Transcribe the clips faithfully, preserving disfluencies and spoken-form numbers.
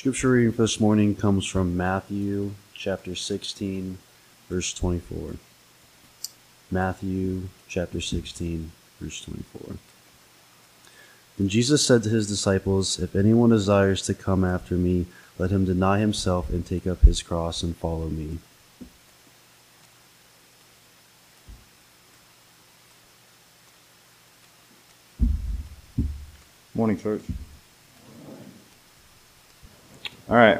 Scripture reading for this morning comes from Matthew chapter sixteen, verse twenty-four. Matthew chapter sixteen, verse twenty-four. Then Jesus said to his disciples, "If anyone desires to come after me, let him deny himself and take up his cross and follow me." Morning, church. All right.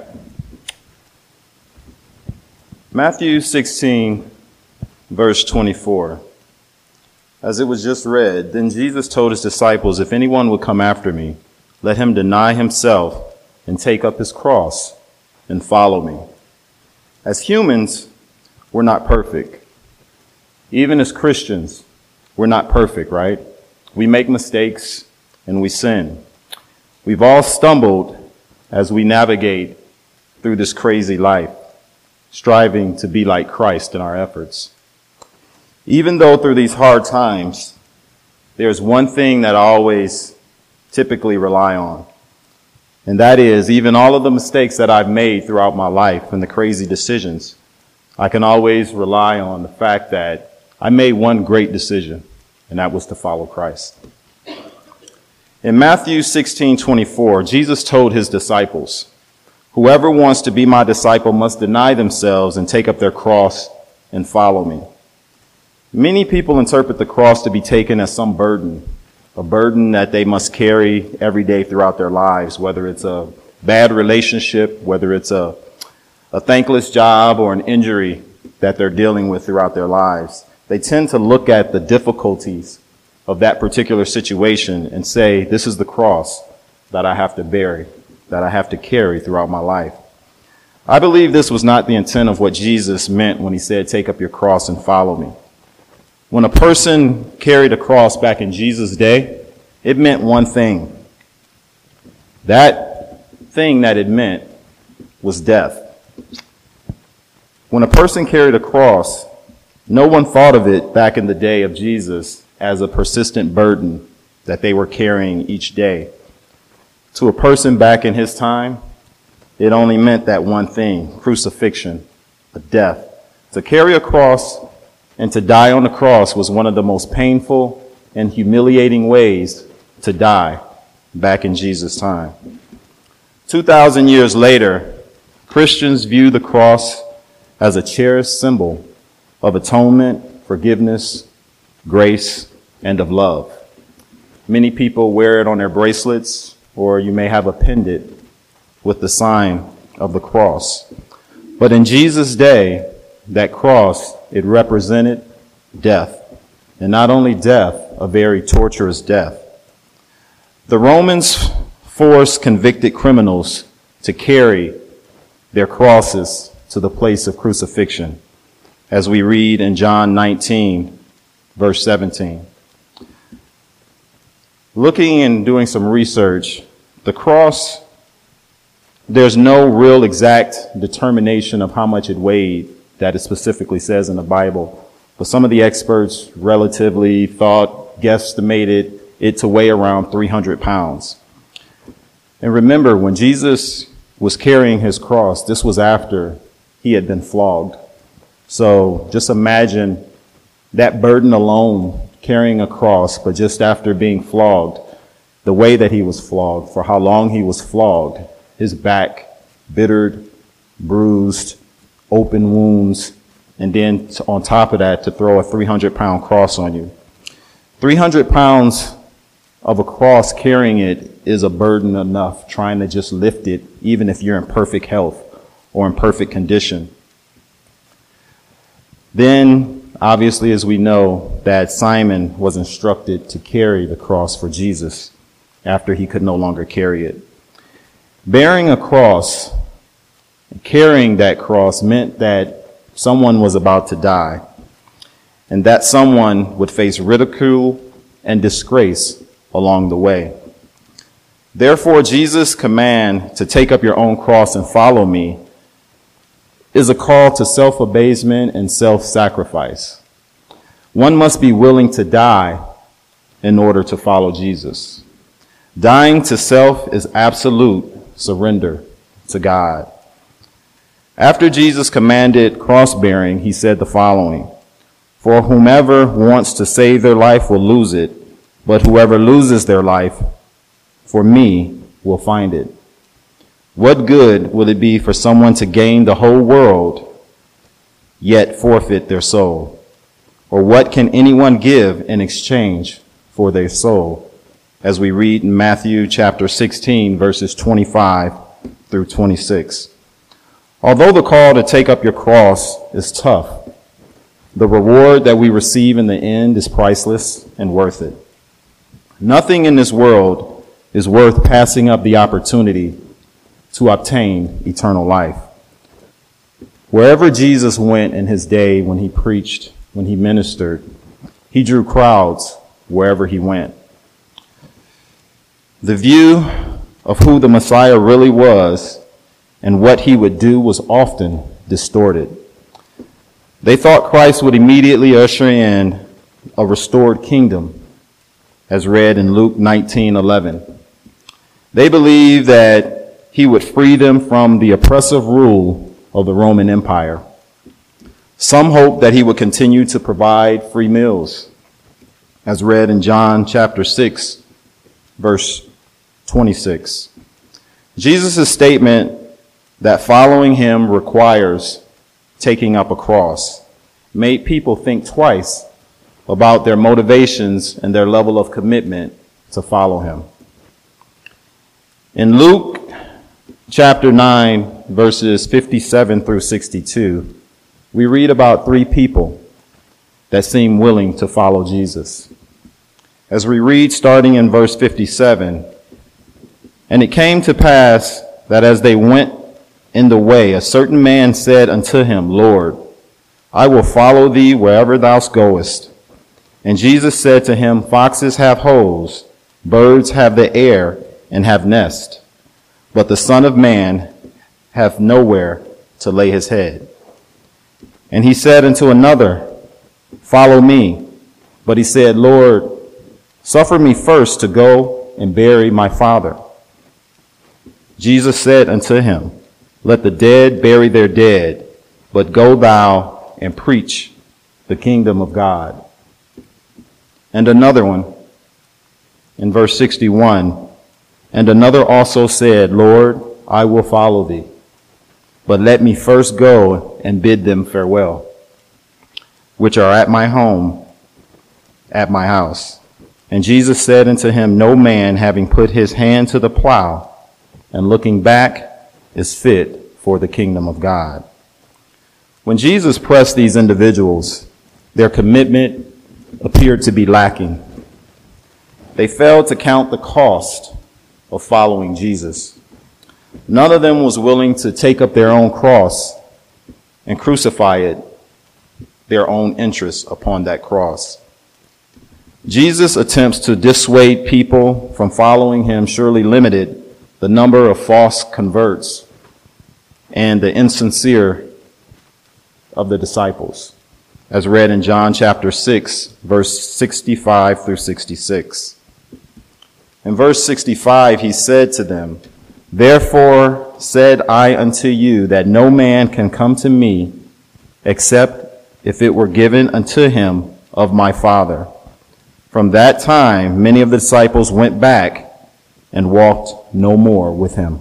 Matthew sixteen, verse twenty-four. As it was just read, then Jesus told his disciples, "If anyone would come after me, let him deny himself and take up his cross and follow me." As humans, we're not perfect. Even as Christians, we're not perfect, right? We make mistakes and we sin. We've all stumbled as we navigate through this crazy life, striving to be like Christ in our efforts. Even though through these hard times, there's one thing that I always typically rely on. And that is, even all of the mistakes that I've made throughout my life and the crazy decisions, I can always rely on the fact that I made one great decision, and that was to follow Christ. In Matthew sixteen twenty-four, Jesus told his disciples, "Whoever wants to be my disciple must deny themselves and take up their cross and follow me." Many people interpret the cross to be taken as some burden, a burden that they must carry every day throughout their lives, whether it's a bad relationship, whether it's a, a thankless job or an injury that they're dealing with throughout their lives. They tend to look at the difficulties of that particular situation and say, this is the cross that I have to bear, that I have to carry throughout my life. I believe this was not the intent of what Jesus meant when he said, "Take up your cross and follow me." When a person carried a cross back in Jesus' day, it meant one thing. That thing that it meant was death. When a person carried a cross, no one thought of it back in the day of Jesus as a persistent burden that they were carrying each day. To a person back in his time, it only meant that one thing: crucifixion, a death. To carry a cross and to die on the cross was one of the most painful and humiliating ways to die back in Jesus' time. Two thousand years later, Christians view the cross as a cherished symbol of atonement, forgiveness, grace, and of love. Many people wear it on their bracelets, or you may have appended it with the sign of the cross. But in Jesus' day, that cross, it represented death. And not only death, a very torturous death. The Romans forced convicted criminals to carry their crosses to the place of crucifixion, as we read in John nineteen, verse seventeen. Looking and doing some research, the cross, there's no real exact determination of how much it weighed that it specifically says in the Bible. But some of the experts relatively thought, guesstimated it to weigh around three hundred pounds. And remember, when Jesus was carrying his cross, this was after he had been flogged. So just imagine that burden alone, carrying a cross, but just after being flogged, the way that he was flogged, for how long he was flogged, his back bittered, bruised, open wounds, and then on top of that, to throw a three hundred pound cross on you. three hundred pounds of a cross, carrying it is a burden enough, trying to just lift it, even if you're in perfect health or in perfect condition. Then, obviously, as we know, that Simon was instructed to carry the cross for Jesus after he could no longer carry it. Bearing a cross, carrying that cross meant that someone was about to die, and that someone would face ridicule and disgrace along the way. Therefore, Jesus' command to take up your own cross and follow me is a call to self-abasement and self-sacrifice. One must be willing to die in order to follow Jesus. Dying to self is absolute surrender to God. After Jesus commanded cross-bearing, he said the following, "For whomever wants to save their life will lose it, but whoever loses their life for me will find it. What good will it be for someone to gain the whole world, yet forfeit their soul? Or what can anyone give in exchange for their soul?" As we read in Matthew chapter sixteen, verses twenty-five through twenty-six. Although the call to take up your cross is tough, the reward that we receive in the end is priceless and worth it. Nothing in this world is worth passing up the opportunity to obtain eternal life. Wherever Jesus went in his day, when he preached, when he ministered, he drew crowds wherever he went. The view of who the Messiah really was and what he would do was often distorted. They thought Christ would immediately usher in a restored kingdom, as read in Luke nineteen eleven. They believed that he would free them from the oppressive rule of the Roman Empire. Some hoped that he would continue to provide free meals, as read in John chapter six, verse twenty-six. Jesus' statement that following him requires taking up a cross made people think twice about their motivations and their level of commitment to follow him. In Luke chapter nine, verses fifty-seven through sixty-two, we read about three people that seem willing to follow Jesus. As we read starting in verse fifty-seven, "And it came to pass that as they went in the way, a certain man said unto him, Lord, I will follow thee wherever thou goest. And Jesus said to him, Foxes have holes, birds have the air, and have nest, but the Son of Man hath nowhere to lay his head. And he said unto another, Follow me. But he said, Lord, suffer me first to go and bury my father. Jesus said unto him, Let the dead bury their dead, but go thou and preach the kingdom of God. And another one, in verse sixty-one, and another also said, Lord, I will follow thee, but let me first go and bid them farewell, which are at my home, at my house. And Jesus said unto him, No man having put his hand to the plow and looking back is fit for the kingdom of God. When Jesus pressed these individuals, their commitment appeared to be lacking. They failed to count the cost of following Jesus. None of them was willing to take up their own cross and crucify it, their own interests upon that cross. Jesus' attempts to dissuade people from following him surely limited the number of false converts and the insincere of the disciples, as read in John chapter six, verse sixty-five through sixty-six. In verse sixty-five, he said to them, Therefore said I unto you that no man can come to me except if it were given unto him of my Father. From that time, many of the disciples went back and walked no more with him.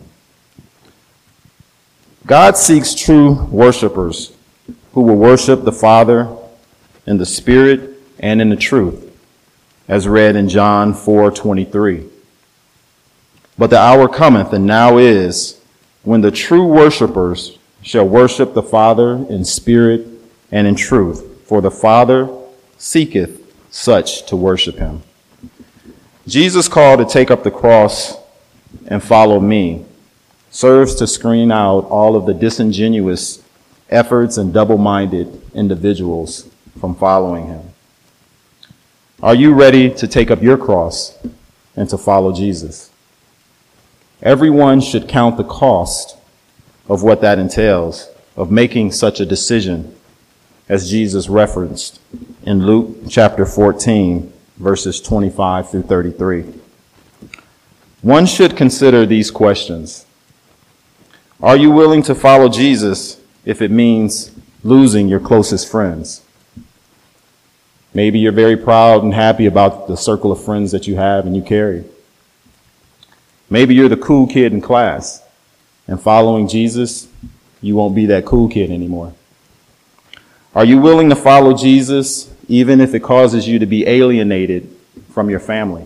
God seeks true worshipers who will worship the Father in the Spirit and in the truth, as read in John four twenty-three. But the hour cometh, and now is, when the true worshipers shall worship the Father in spirit and in truth, for the Father seeketh such to worship him. Jesus' call to take up the cross and follow me serves to screen out all of the disingenuous efforts and double-minded individuals from following him. Are you ready to take up your cross and to follow Jesus? Everyone should count the cost of what that entails, of making such a decision, as Jesus referenced in Luke chapter fourteen, verses twenty-five through thirty-three. One should consider these questions. Are you willing to follow Jesus if it means losing your closest friends? Maybe you're very proud and happy about the circle of friends that you have and you carry. Maybe you're the cool kid in class, and following Jesus, you won't be that cool kid anymore. Are you willing to follow Jesus even if it causes you to be alienated from your family?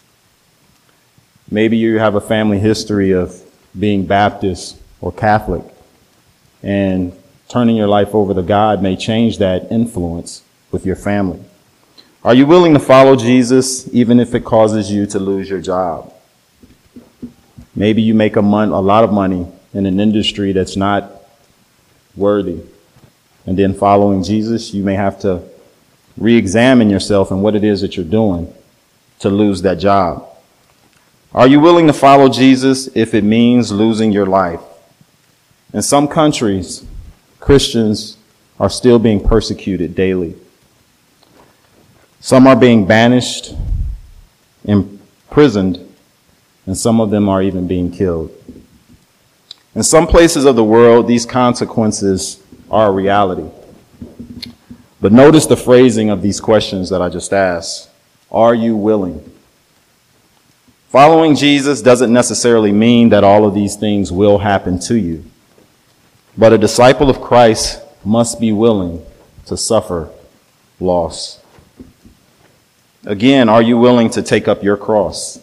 Maybe you have a family history of being Baptist or Catholic, and turning your life over to God may change that influence with your family. Are you willing to follow Jesus even if it causes you to lose your job? Maybe you make a, mon- a lot of money in an industry that's not worthy. And then following Jesus, you may have to re-examine yourself and what it is that you're doing to lose that job. Are you willing to follow Jesus if it means losing your life? In some countries, Christians are still being persecuted daily. Some are being banished, imprisoned, and some of them are even being killed. In some places of the world, these consequences are a reality. But notice the phrasing of these questions that I just asked. Are you willing? Following Jesus doesn't necessarily mean that all of these things will happen to you. But a disciple of Christ must be willing to suffer loss. Again, are you willing to take up your cross?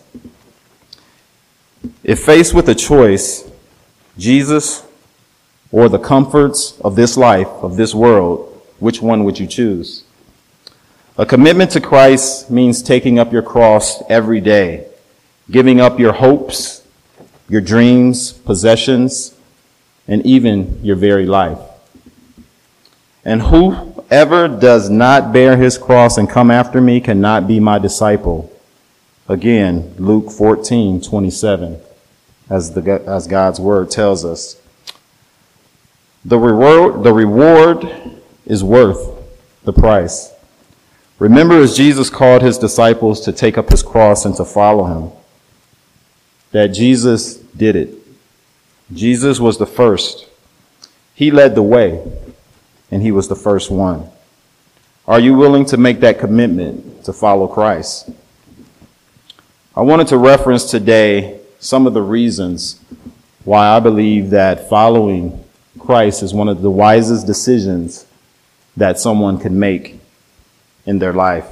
If faced with a choice, Jesus or the comforts of this life, of this world, which one would you choose? A commitment to Christ means taking up your cross every day, giving up your hopes, your dreams, possessions, and even your very life. And whoever does not bear his cross and come after me cannot be my disciple. Again, Luke fourteen twenty-seven, as the as God's word tells us. The reward, the reward is worth the price. Remember, as Jesus called his disciples to take up his cross and to follow him, that Jesus did it. Jesus was the first. He led the way, and he was the first one. Are you willing to make that commitment to follow Christ? I wanted to reference today some of the reasons why I believe that following Christ is one of the wisest decisions that someone can make in their life.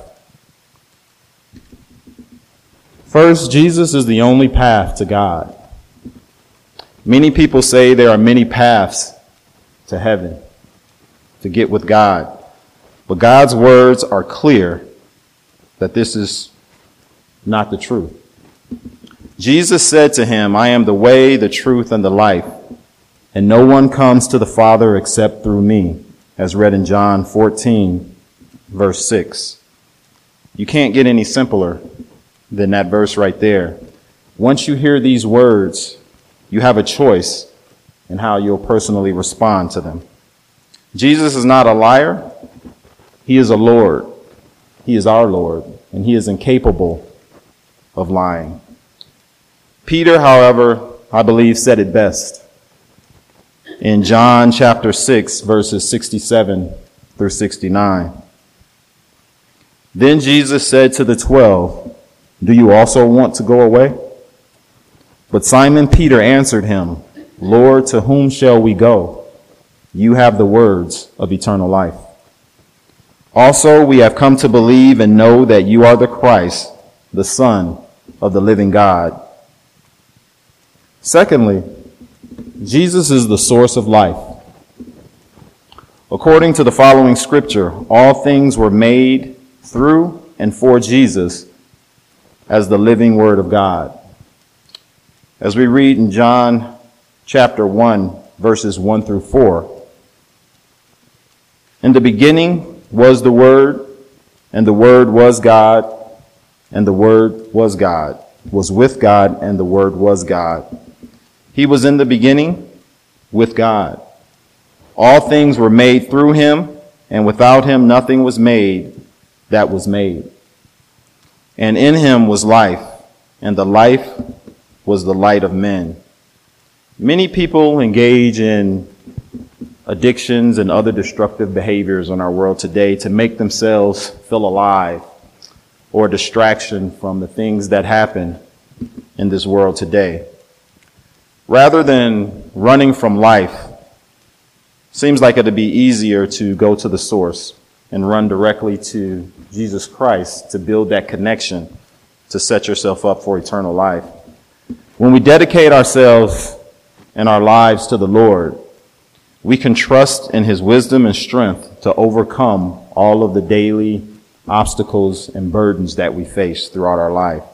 First, Jesus is the only path to God. Many people say there are many paths to heaven, to get with God. But God's words are clear that this is not the truth. Jesus said to him, I am the way, the truth, and the life, and no one comes to the Father except through me, as read in John fourteen, verse six. You can't get any simpler than that verse right there. Once you hear these words, you have a choice in how you'll personally respond to them. Jesus is not a liar. He is a Lord. He is our Lord, and he is incapable of lying. Peter, however, I believe said it best in John chapter six, verses sixty-seven through sixty-nine. Then Jesus said to the twelve, do you also want to go away? But Simon Peter answered him, Lord, to whom shall we go? You have the words of eternal life. Also, we have come to believe and know that you are the Christ, the Son of the living God. Secondly, Jesus is the source of life. According to the following scripture, all things were made through and for Jesus as the living word of God. As we read in John chapter one, verses one through four, in the beginning was the Word, and the Word was God, and the Word was God, was with God, and the Word was God. He was in the beginning with God. All things were made through him, and without him nothing was made that was made. And in him was life, and the life was the light of men. Many people engage in addictions and other destructive behaviors in our world today to make themselves feel alive or a distraction from the things that happen in this world today. Rather than running from life, seems like it'd be easier to go to the source and run directly to Jesus Christ to build that connection to set yourself up for eternal life. When we dedicate ourselves and our lives to the Lord, we can trust in his wisdom and strength to overcome all of the daily obstacles and burdens that we face throughout our life.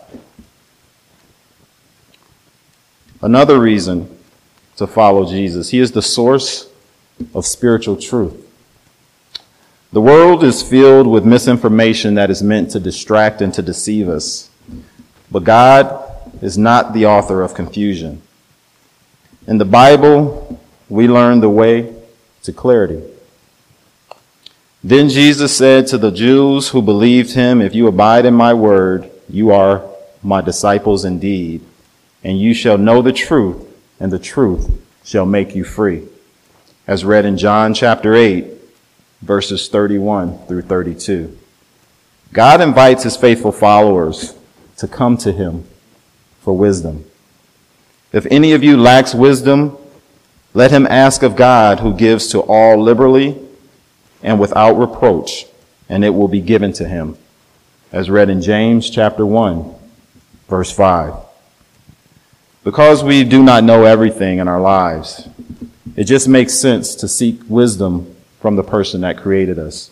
Another reason to follow Jesus, he is the source of spiritual truth. The world is filled with misinformation that is meant to distract and to deceive us. But God is not the author of confusion. In the Bible, we learn the way to clarity. Then Jesus said to the Jews who believed him, "If you abide in my word, you are my disciples indeed, and you shall know the truth, and the truth shall make you free." As read in John chapter eight, verses thirty-one through thirty-two. God invites his faithful followers to come to him for wisdom. If any of you lacks wisdom, let him ask of God, who gives to all liberally and without reproach, and it will be given to him. As read in James chapter one, verse five. Because we do not know everything in our lives, it just makes sense to seek wisdom from the person that created us.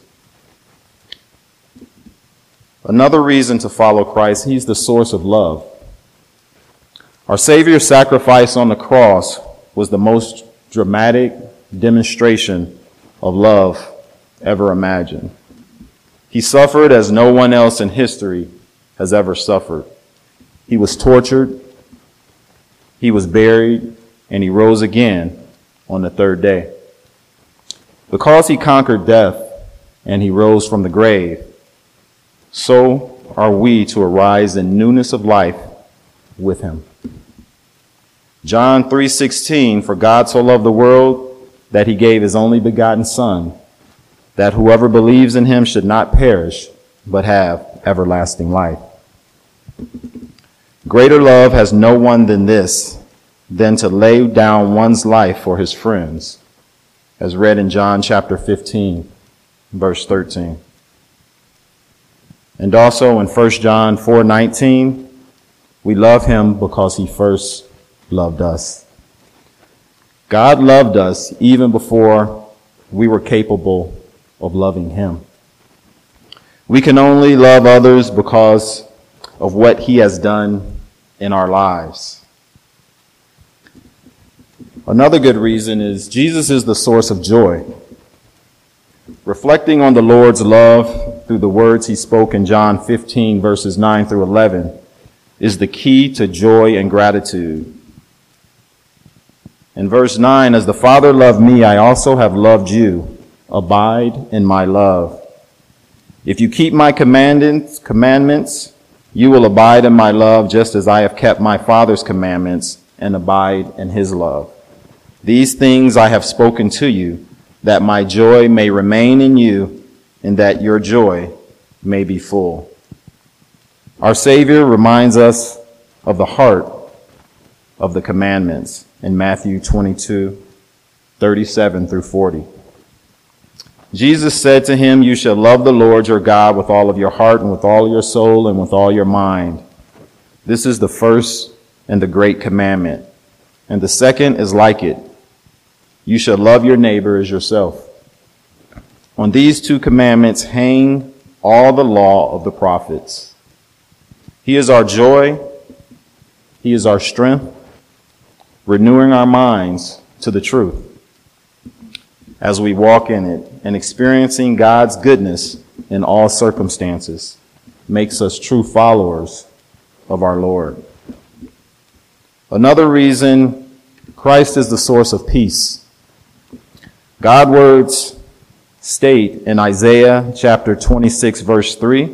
Another reason to follow Christ, he's the source of love. Our Savior's sacrifice on the cross was the most dramatic demonstration of love ever imagined. He suffered as no one else in history has ever suffered. He was tortured, he was buried, and he rose again on the third day. Because he conquered death and he rose from the grave, so are we to arise in newness of life with him. John three sixteen, "For God so loved the world that he gave his only begotten Son, that whoever believes in him should not perish, but have everlasting life." Greater love has no one than this, than to lay down one's life for his friends, as read in John chapter fifteen, verse thirteen. And also in First John four nineteen, we love him because he first loved us. God loved us even before we were capable of loving him. We can only love others because of what he has done in our lives. Another good reason is Jesus is the source of joy. Reflecting on the Lord's love through the words he spoke in John fifteen, verses nine through eleven, is the key to joy and gratitude. In verse nine, "As the Father loved me, I also have loved you. Abide in my love. If you keep my commandments, commandments, you will abide in my love, just as I have kept my Father's commandments and abide in his love. These things I have spoken to you, that my joy may remain in you, and that your joy may be full." Our Savior reminds us of the heart of the commandments in Matthew twenty-two, thirty-seven through forty. Jesus said to him, "You shall love the Lord your God with all of your heart and with all your soul and with all your mind. This is the first and the great commandment. And the second is like it. You shall love your neighbor as yourself. On these two commandments hang all the law of the prophets." He is our joy. He is our strength, renewing our minds to the truth as we walk in it, and experiencing God's goodness in all circumstances makes us true followers of our Lord. Another reason, Christ is the source of peace. God's words state in Isaiah chapter twenty-six, verse three,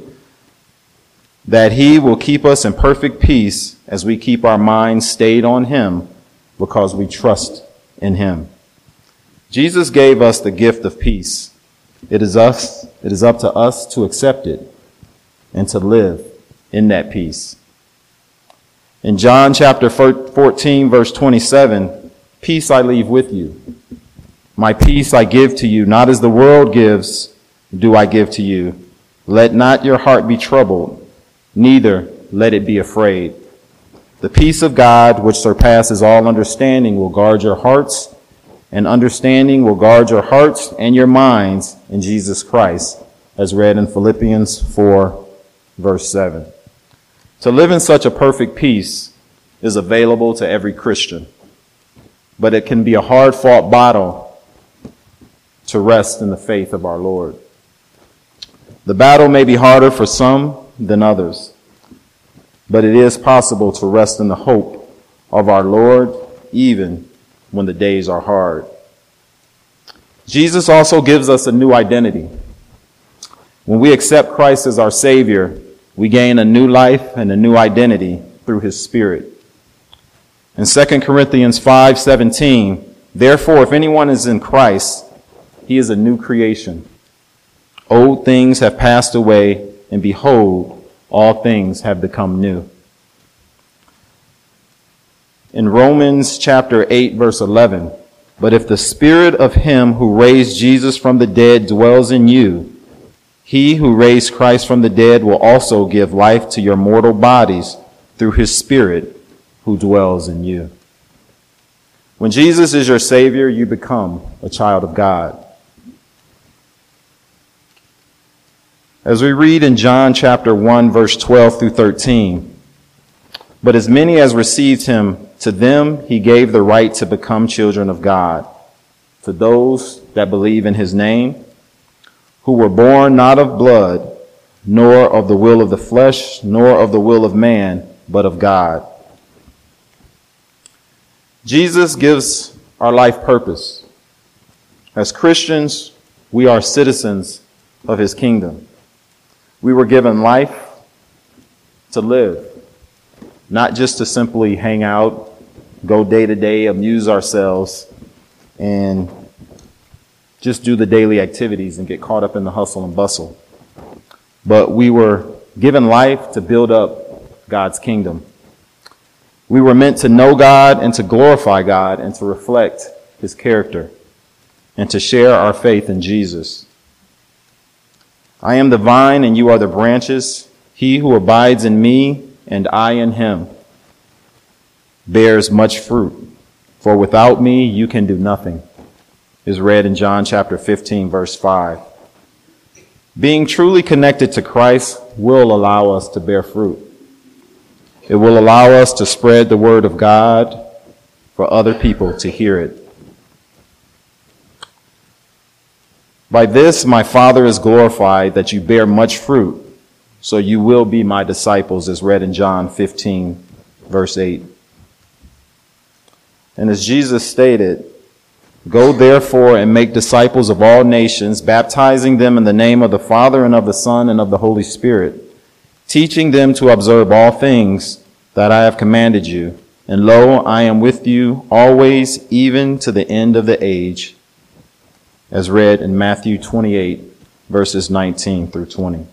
that he will keep us in perfect peace as we keep our minds stayed on him because we trust in him. Jesus gave us the gift of peace. It is us, it is up to us to accept it and to live in that peace. In John chapter fourteen, verse twenty-seven, peace I leave with you. My peace I give to you, not as the world gives, do I give to you. Let not your heart be troubled, neither let it be afraid. The peace of God, which surpasses all understanding, will guard your hearts, and understanding will guard your hearts and your minds in Jesus Christ, as read in Philippians four, verse seven. To live in such a perfect peace is available to every Christian, but it can be a hard-fought battle to rest in the faith of our Lord. The battle may be harder for some than others, but it is possible to rest in the hope of our Lord even when the days are hard. Jesus also gives us a new identity. When we accept Christ as our Savior, we gain a new life and a new identity through his Spirit. In Second Corinthians five seventeen, therefore, if anyone is in Christ, he is a new creation. Old things have passed away, and behold, all things have become new. In Romans chapter eight, verse eleven, but if the Spirit of him who raised Jesus from the dead dwells in you, he who raised Christ from the dead will also give life to your mortal bodies through his Spirit who dwells in you. When Jesus is your Savior, you become a child of God. As we read in John chapter one, verse twelve through thirteen, but as many as received him, to them he gave the right to become children of God, to those that believe in his name, who were born not of blood, nor of the will of the flesh, nor of the will of man, but of God. Jesus gives our life purpose. As Christians, we are citizens of his kingdom. We were given life to live, not just to simply hang out, go day to day, amuse ourselves, and just do the daily activities and get caught up in the hustle and bustle. But we were given life to build up God's kingdom. We were meant to know God and to glorify God and to reflect his character and to share our faith in Jesus. I am the vine and you are the branches. He who abides in me and I in him bears much fruit. For without me you can do nothing, is read in John chapter fifteen, verse five. Being truly connected to Christ will allow us to bear fruit. It will allow us to spread the word of God for other people to hear it. By this my Father is glorified, that you bear much fruit, so you will be my disciples, as read in John fifteen, verse eight. And as Jesus stated, go therefore and make disciples of all nations, baptizing them in the name of the Father and of the Son and of the Holy Spirit, teaching them to observe all things that I have commanded you. And lo, I am with you always, even to the end of the age, as read in Matthew twenty-eight, verses nineteen through twenty.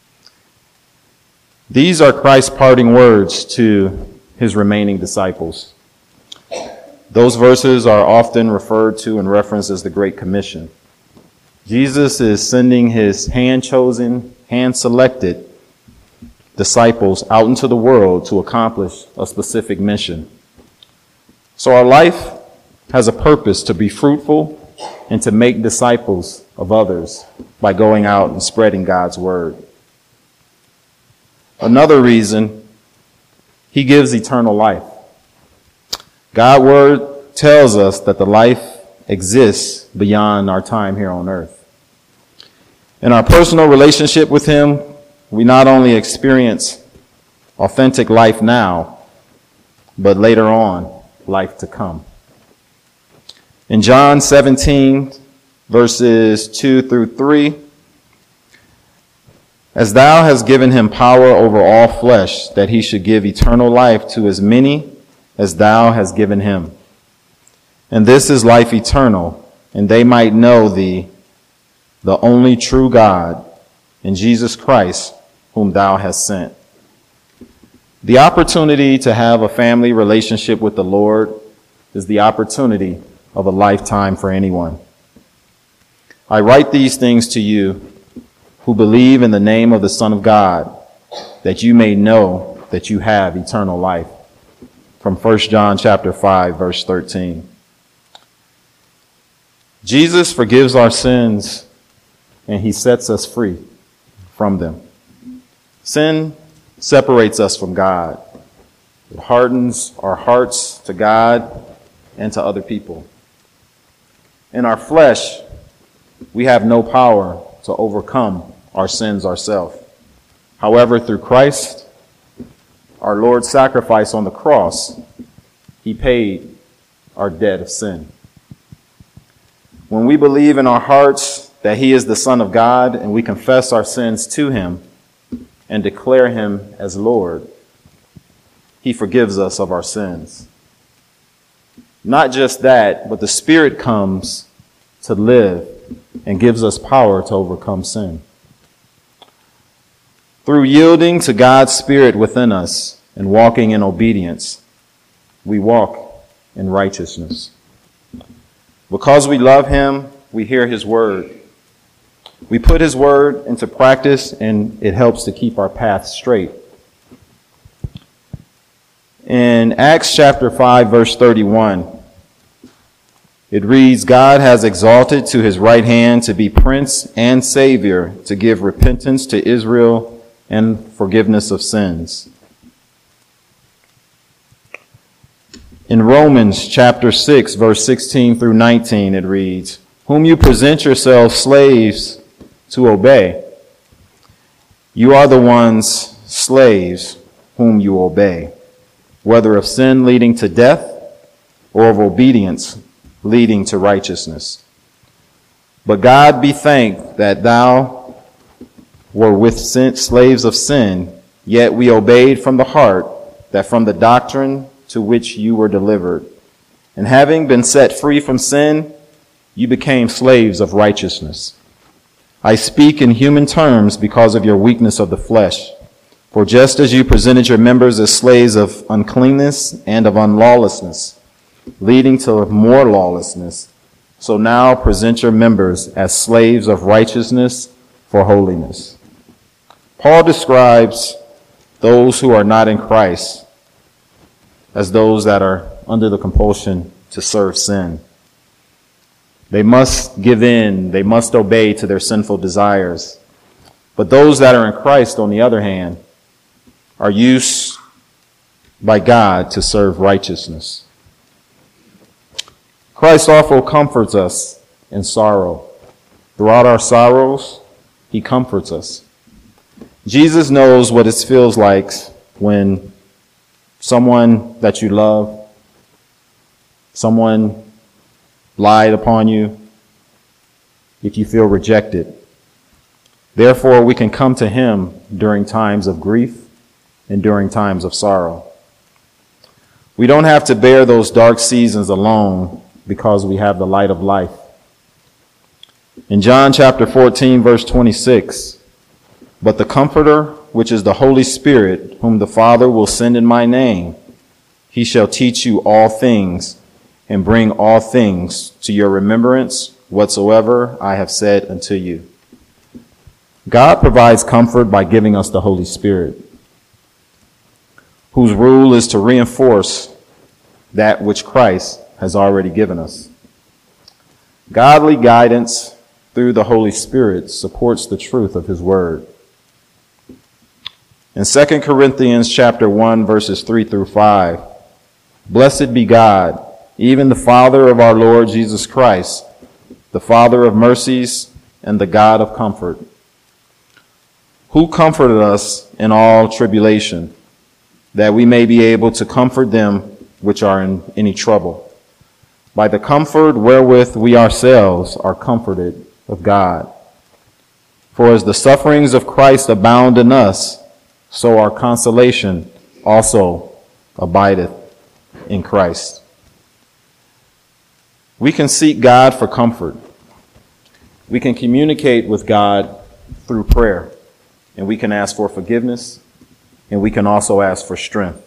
These are Christ's parting words to his remaining disciples. Those verses are often referred to and referenced as the Great Commission. Jesus is sending his hand-chosen, hand-selected disciples out into the world to accomplish a specific mission. So our life has a purpose to be fruitful and to make disciples of others by going out and spreading God's word. Another reason, he gives eternal life. God's word tells us that the life exists beyond our time here on earth. In our personal relationship with him, we not only experience authentic life now, but later on, life to come. In John seventeen, verses two through three, as thou hast given him power over all flesh, that he should give eternal life to as many as thou hast given him. And this is life eternal, and they might know thee, the only true God, and Jesus Christ, whom thou hast sent. The opportunity to have a family relationship with the Lord is the opportunity of a lifetime for anyone. I write these things to you who believe in the name of the Son of God, that you may know that you have eternal life. From First John chapter five, verse thirteen. Jesus forgives our sins and he sets us free from them. Sin separates us from God. It hardens our hearts to God and to other people. In our flesh, we have no power to overcome our sins ourselves. However, through Christ, our Lord's sacrifice on the cross, he paid our debt of sin. When we believe in our hearts that he is the Son of God and we confess our sins to him and declare him as Lord, he forgives us of our sins. Not just that, but the Spirit comes to live and gives us power to overcome sin. Through yielding to God's Spirit within us and walking in obedience, we walk in righteousness. Because we love him, we hear his word. We put his word into practice, and it helps to keep our path straight. In Acts chapter five, verse thirty-one, it reads, God has exalted to his right hand to be Prince and Savior, to give repentance to Israel and forgiveness of sins. In Romans chapter six, verse sixteen through nineteen, it reads, whom you present yourselves slaves to obey. You are the ones slaves whom you obey, whether of sin leading to death or of obedience leading to righteousness. But God be thanked that thou were with sin, slaves of sin, yet we obeyed from the heart, that from the doctrine to which you were delivered. And having been set free from sin, you became slaves of righteousness. I speak in human terms because of your weakness of the flesh. For just as you presented your members as slaves of uncleanness and of unlawlessness, leading to more lawlessness, so now present your members as slaves of righteousness for holiness. Paul describes those who are not in Christ as those that are under the compulsion to serve sin. They must give in, they must obey to their sinful desires. But those that are in Christ, on the other hand, are used by God to serve righteousness. Christ also comforts us in sorrow. Throughout our sorrows, he comforts us. Jesus knows what it feels like when someone that you love, someone lied upon you, if you feel rejected. Therefore, we can come to him during times of grief and during times of sorrow. We don't have to bear those dark seasons alone because we have the light of life. In John chapter fourteen, verse twenty-six, but the Comforter, which is the Holy Spirit, whom the Father will send in my name, he shall teach you all things and bring all things to your remembrance whatsoever I have said unto you. God provides comfort by giving us the Holy Spirit, whose rule is to reinforce that which Christ has already given us. Godly guidance through the Holy Spirit supports the truth of his word. In Second Corinthians chapter one, verses three through five, blessed be God, even the Father of our Lord Jesus Christ, the Father of mercies and the God of comfort, who comforted us in all tribulation, that we may be able to comfort them which are in any trouble, by the comfort wherewith we ourselves are comforted of God. For as the sufferings of Christ abound in us, so our consolation also abideth in Christ. We can seek God for comfort. We can communicate with God through prayer, and we can ask for forgiveness, and we can also ask for strength.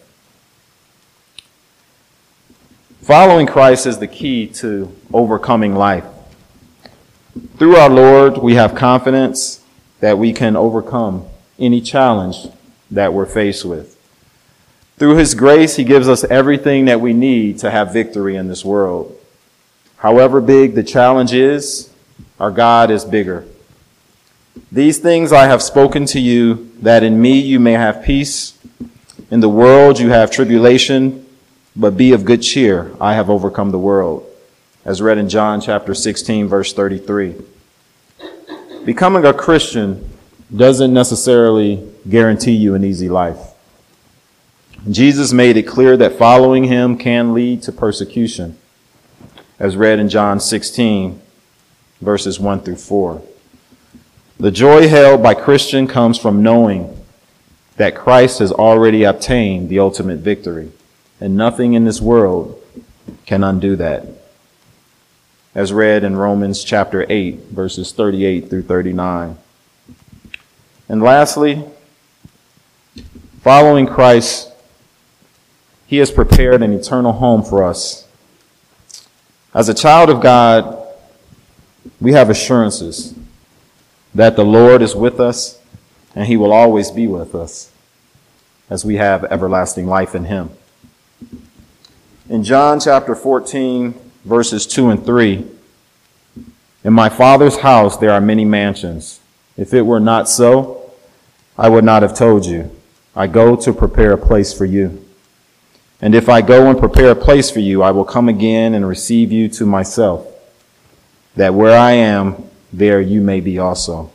Following Christ is the key to overcoming life. Through our Lord, we have confidence that we can overcome any challenge that we're faced with. Through His grace, He gives us everything that we need to have victory in this world. However big the challenge is, our God is bigger. These things I have spoken to you, that in me you may have peace. In the world you have tribulation, but be of good cheer. I have overcome the world. As read in John chapter sixteen, verse thirty-three. Becoming a Christian doesn't necessarily guarantee you an easy life. Jesus made it clear that following Him can lead to persecution, as read in John sixteen, verses one through four. The joy held by Christian comes from knowing that Christ has already obtained the ultimate victory, and nothing in this world can undo that, as read in Romans chapter eight, verses thirty-eight through thirty-nine. And lastly, following Christ, He has prepared an eternal home for us. As a child of God, we have assurances that the Lord is with us and He will always be with us as we have everlasting life in Him. In John chapter fourteen, verses two and three, in my Father's house there are many mansions. If it were not so, I would not have told you. I go to prepare a place for you. And if I go and prepare a place for you, I will come again and receive you to myself, that where I am, there you may be also.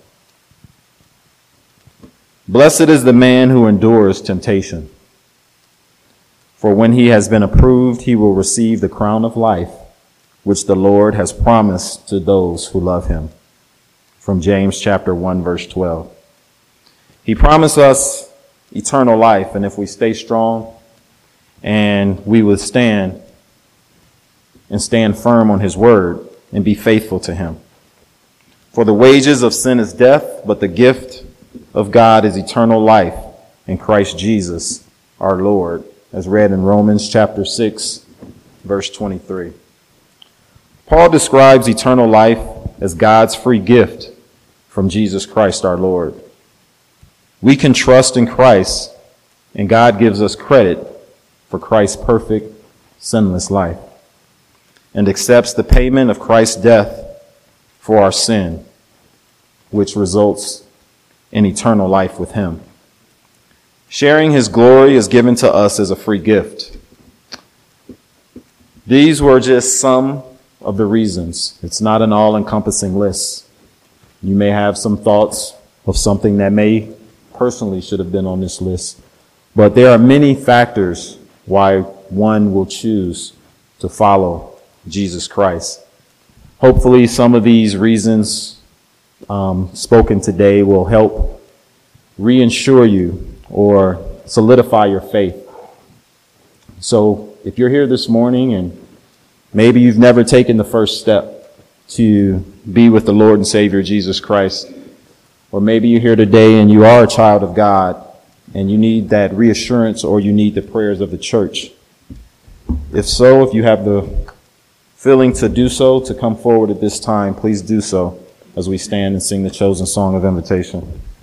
Blessed is the man who endures temptation, for when he has been approved, he will receive the crown of life, which the Lord has promised to those who love Him. From James chapter one, verse twelve. He promised us eternal life, and if we stay strong and we withstand and stand firm on His word and be faithful to Him. For the wages of sin is death, but the gift of God is eternal life in Christ Jesus, our Lord, as read in Romans chapter six, verse twenty-three. Paul describes eternal life as God's free gift from Jesus Christ, our Lord. We can trust in Christ, and God gives us credit for Christ's perfect, sinless life, and accepts the payment of Christ's death for our sin, which results in eternal life with Him. Sharing His glory is given to us as a free gift. These were just some of the reasons. It's not an all-encompassing list. You may have some thoughts of something that may personally should have been on this list, but there are many factors why one will choose to follow Jesus Christ. Hopefully some of these reasons um, spoken today will help reinsure you or solidify your faith. So if you're here this morning and maybe you've never taken the first step to be with the Lord and Savior Jesus Christ, or maybe you're here today and you are a child of God and you need that reassurance or you need the prayers of the church. If so, if you have the feeling to do so, to come forward at this time, please do so as we stand and sing the chosen song of invitation.